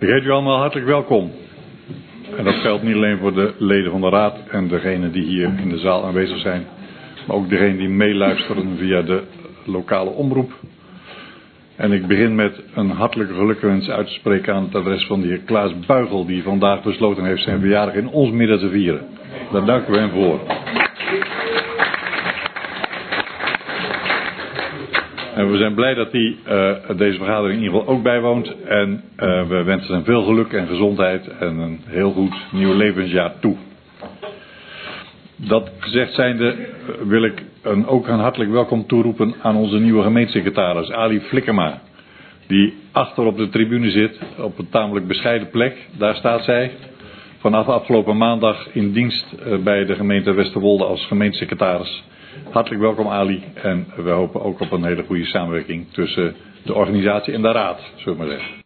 Ik heet u allemaal hartelijk welkom. En dat geldt niet alleen voor de leden van de Raad en degenen die hier in de zaal aanwezig zijn, maar ook degenen die meeluisteren via de lokale omroep. En ik begin met een hartelijke gelukwens uit te spreken aan het adres van de heer Klaas Buigel, die vandaag besloten heeft zijn verjaardag in ons midden te vieren. Daar danken we hem voor. En we zijn blij dat hij deze vergadering in ieder geval ook bijwoont. En we wensen hem veel geluk en gezondheid en een heel goed nieuw levensjaar toe. Dat gezegd zijnde wil ik ook een hartelijk welkom toeroepen aan onze nieuwe gemeentesecretaris Ali Flikkema. Die achter op de tribune zit, op een tamelijk bescheiden plek. Daar staat zij. Vanaf afgelopen maandag in dienst bij de gemeente Westerwolde als gemeentesecretaris. Hartelijk welkom Ali en we hopen ook op een hele goede samenwerking tussen de organisatie en de raad, zullen we maar zeggen.